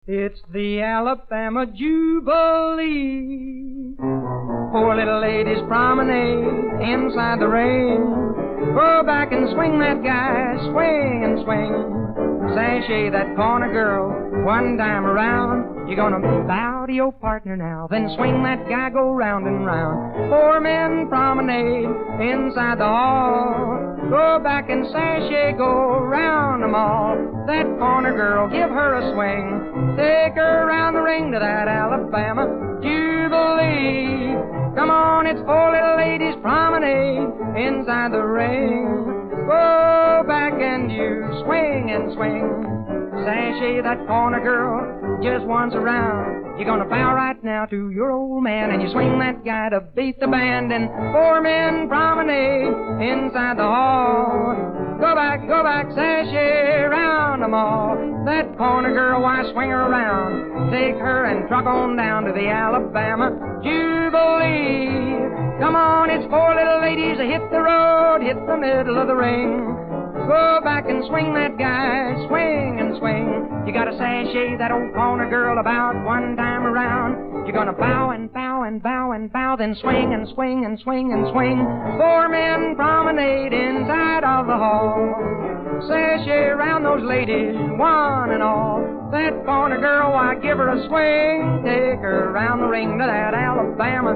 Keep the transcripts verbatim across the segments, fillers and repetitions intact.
It's the Alabama Jubilee. Poor little ladies promenade inside the ring. Go back and swing that guy, swing and swing. Sashay that corner girl one time around. You're gonna bow to your partner now, then swing that guy, go round and round. Four men promenade inside the hall. Go back and sashay, go round them all. That corner girl, give her a swing. Take her round the ring to that Alabama Jubilee. Come on, it's four little ladies promenade inside the ring. Go back and you swing and swing. Sashay that corner girl just once around. You're gonna bow right now to your old man, and you swing that guy to beat the band. And four men promenade inside the hall. Go back, go back, sashay round them all. That corner girl, why swing her around? Take her and truck on down to the Alabama Jubilee. Come on, it's four little ladies, hit the road, hit the middle of the ring. Go back and swing that guy, swing and swing. You gotta sashay that old corner girl about one time around. You're gonna bow and bow and bow and bow, then swing and swing and swing and swing. Four men promenade inside of the hall. Sashay around those ladies, one and all. That corner girl, why give her a swing. Take her around the ring to that Alabama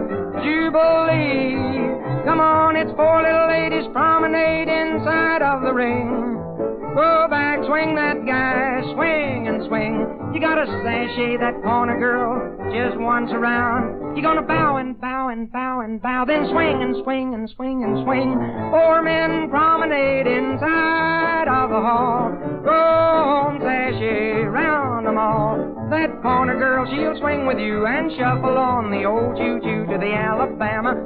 Jubilee. Come on, it's four little ladies promenade inside of the ring. Go back, swing that guy, swing and swing. You gotta sashay that corner girl just once around. You're gonna bow and bow and bow and bow, then swing and swing and swing and swing. Four men promenade inside of the hall. Go home, sashay round them all. That corner girl, she'll swing with you and shuffle on the old choo-choo to the Alabama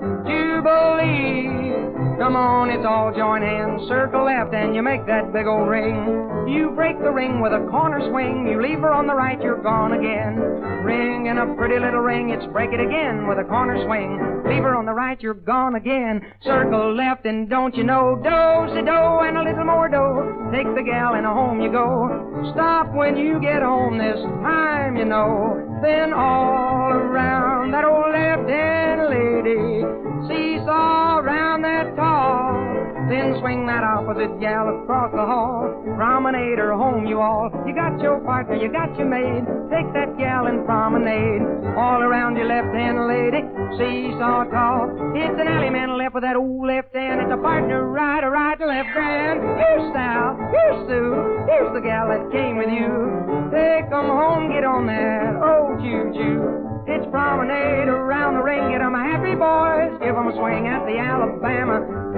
Jubilee. Come on, it's all join hands, circle left, and you make that big old ring. You break the ring with a corner swing. You leave her on the right, you're gone again. Ring in a pretty little ring, it's break it again with a corner swing. Leave her on the right, you're gone again. Circle left, and don't you know, do-si-do and a little more do. Take the gal and home you go. Stop when you get home this time, you know. Then all around that old left-hand lady, seesaw around that tall. Then swing that opposite gal across the hall. Promenade her home, you all. You got your partner, you got your maid. Take that gal and promenade all around your left-hand lady, seesaw tall. It's an alley man left with that old left hand. It's a partner right, a right, left hand. Here's Sal, here's Sue, here's the gal that came with you. Take 'em home, get on that old choo-choo. It's promenade around the ring. Get 'em happy boys, give 'em a swing at the Alabama